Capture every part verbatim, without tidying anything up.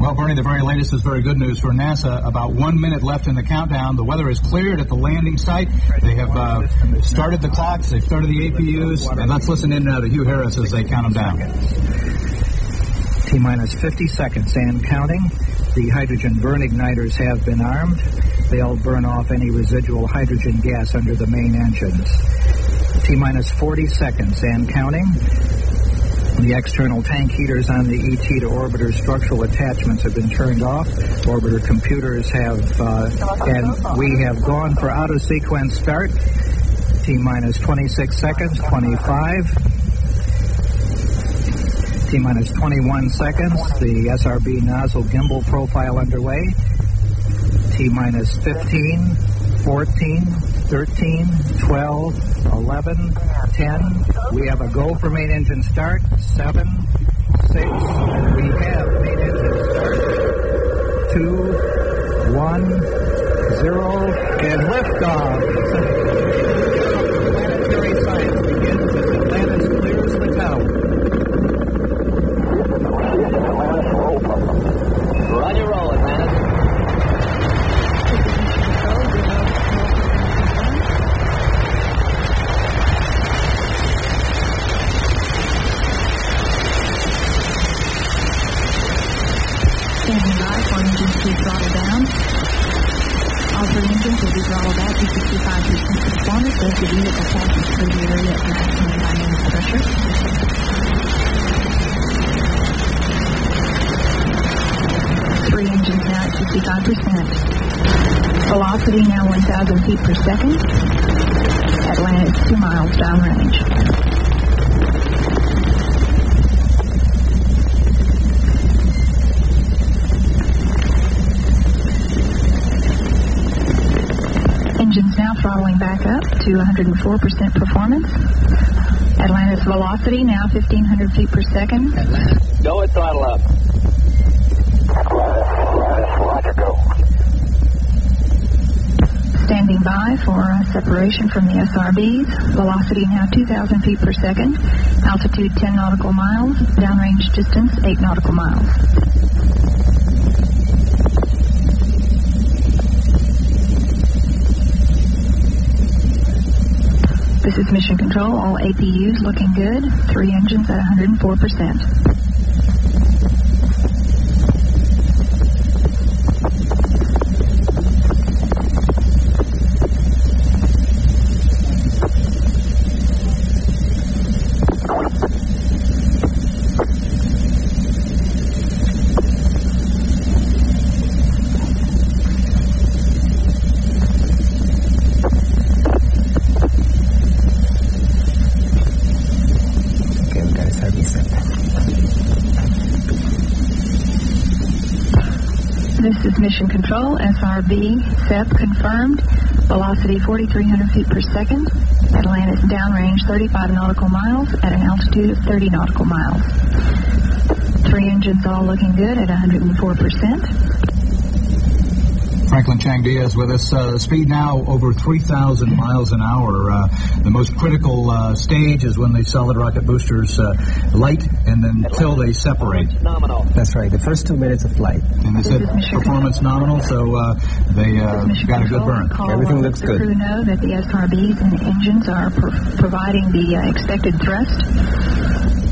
Well, Bernie, the very latest is very good news for NASA. About one minute left in the countdown. The weather is cleared at the landing site. They have uh, started the clocks. They've started the A P Us. And let's listen in uh, to Hugh Harris as they count them down. T-minus fifty seconds and counting. The hydrogen burn igniters have been armed. They'll burn off any residual hydrogen gas under the main engines. T-minus forty seconds and counting. The external tank heaters on the E T to orbiter structural attachments have been turned off. Orbiter computers have, uh, and we have gone for out-of-sequence start. T-minus twenty-six seconds, twenty-five. T-minus twenty-one seconds. The S R B nozzle gimbal profile underway. T-minus fifteen, fourteen, thirteen, twelve, eleven, ten. We have a go for main engine start. seven, six. We have main engine start. two, one, zero, and liftoff. Planetary science begins as Atlantis clears the tower. Run your roll, Atlantis. Standing by for engines to throttle down. All three engines will be throttled back to sixty-five percent performance as the vehicle passes through the area at maximum dynamic pressure. Three engines now at sixty-five percent. Velocity now one thousand feet per second. Atlantis two miles downrange. Engines now throttling back up to one hundred four percent performance. Atlantis velocity now fifteen hundred feet per second. Atlantis. Go at throttle up. Roger, go. Standing by for uh, separation from the S R Bs. Velocity now two thousand feet per second. Altitude ten nautical miles. Downrange distance eight nautical miles. This is Mission Control. All A P Us looking good. Three engines at one hundred four percent. This is Mission Control, S R B, S E P confirmed, velocity forty-three hundred feet per second, Atlantis downrange thirty-five nautical miles at an altitude of thirty nautical miles. Three engines all looking good at one hundred four percent. Franklin Chang Diaz with us. Uh, speed now over three thousand miles an hour. Uh, the most critical uh, stage is when the solid rocket boosters uh, light and then until they separate. Nominal. That's right. The first two minutes of flight. And they said performance nominal, so uh, they uh, got a good burn. Call Everything looks the good. The crew know that the S R Bs and the engines are pro- providing the uh, expected thrust.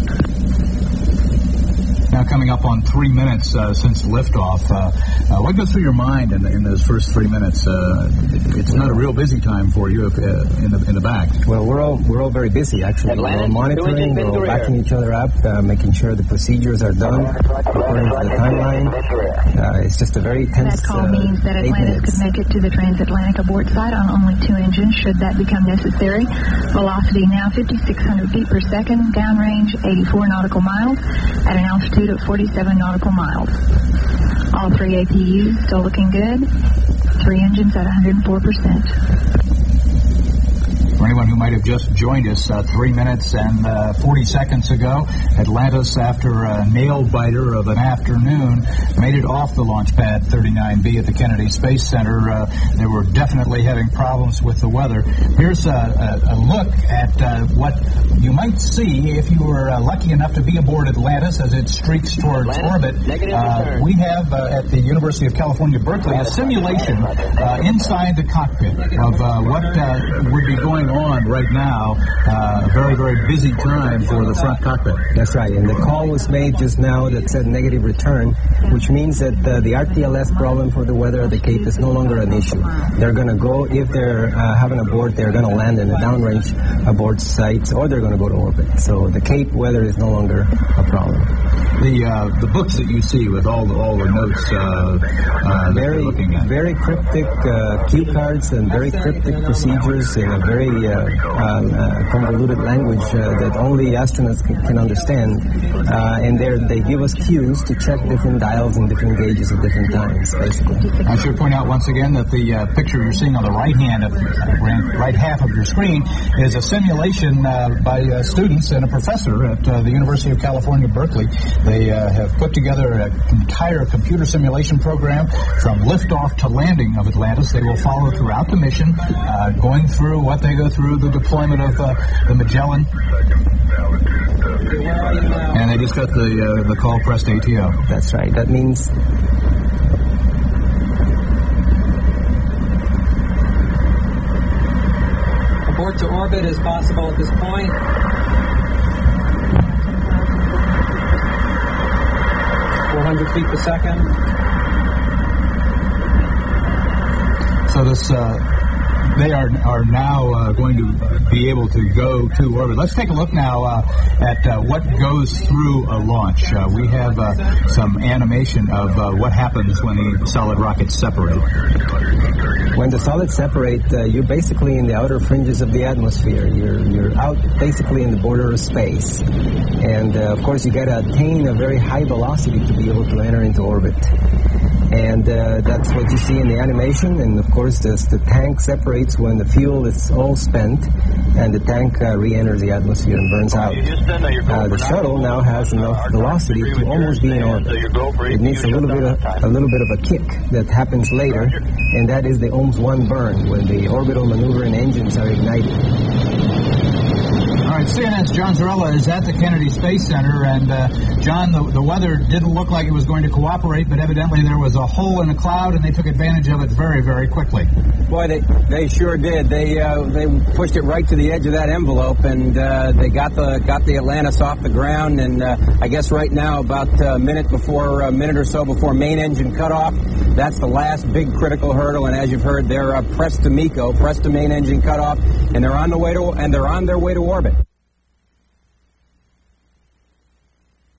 Now coming up on three minutes uh, since liftoff. Uh, uh, what goes through your mind in, in those first three minutes? Uh, it, it's not a real busy time for you if, uh, in the in the back. Well, we're all we're all very busy actually. Atlantis, we're all monitoring, we're all backing each other up, uh, making sure the procedures are done according to the timeline. Uh, it's just a very tense. That call uh, means that eight Atlantis minutes. could make it to the transatlantic abort site on only two engines, should that become necessary. Velocity now fifty-six hundred feet per second, downrange eighty-four nautical miles at an altitude of forty-seven nautical miles. All three A P Us still looking good. Three engines at one hundred four percent. anyone who might have just joined us, uh, three minutes and uh, forty seconds ago, Atlantis, after a nail-biter of an afternoon, made it off the launch pad thirty-nine B at the Kennedy Space Center. Uh, they were definitely having problems with the weather. Here's a, a, a look at uh, what you might see if you were uh, lucky enough to be aboard Atlantis as it streaks towards Atlantis, orbit. Uh, we have uh, at the University of California, Berkeley, a simulation uh, inside the cockpit of uh, what uh, would be going on right now. Uh, a very, very busy time for the front cockpit. That's right, and the call was made just now that said negative return, which means that uh, the R T L S problem for the weather at the Cape is no longer an issue. They're going to go, if they're uh, having abort, they're going to land in a downrange abort site, or they're going to go to orbit. So the Cape weather is no longer a problem. The uh, the books that you see with all the, all the notes uh, uh, very, looking at. very cryptic uh, cue cards and very cryptic procedures in a very uh, um, uh, convoluted language uh, that only astronauts can, can understand. Uh, and they give us cues to check different dials and different gauges at different times, basically. I should point out once again that the uh, picture you're seeing on the right hand of uh, right half of your screen is a simulation uh, by uh, students and a professor at uh, the University of California, Berkeley. They uh, have put together an entire computer simulation program from liftoff to landing of Atlantis. They will follow throughout the mission, uh, going through what they go through, the deployment of uh, the Magellan. And they just got the uh, the call pressed A T O. That's right. That means abort to orbit is possible at this point. four hundred feet per second. So this, uh, they are are now uh, going to be able to go to orbit. Let's take a look now uh, at uh, what goes through a launch. Uh, we have uh, some animation of uh, what happens when the solid rockets separate. When the solids separate, uh, you're basically in the outer fringes of the atmosphere. You're you're out basically in the border of space. And, uh, of course, you got to attain a very high velocity to be able to enter into orbit. And uh, that's what you see in the animation. And, of course, this, the tank separates when the fuel is all spent, and the tank uh, re-enters the atmosphere and burns out. Uh, the shuttle now has enough velocity to almost be in orbit. It needs a little bit of a little bit of a kick that happens later, and that is the O M S one burn, when the orbital maneuvering engines are ignited. All right, C N N's John Zarella is at the Kennedy Space Center, and uh, John, the, the weather didn't look like it was going to cooperate, but evidently there was a hole in the cloud, and they took advantage of it very, very quickly. Boy, they they sure did. They uh, they pushed it right to the edge of that envelope, and uh, they got the got the Atlantis off the ground. And uh, I guess right now, about a minute before a minute or so before main engine cutoff, that's the last big critical hurdle. And as you've heard, they're uh, pressed to MECO, pressed to main engine cutoff, and they're on the way to and they're on their way to orbit.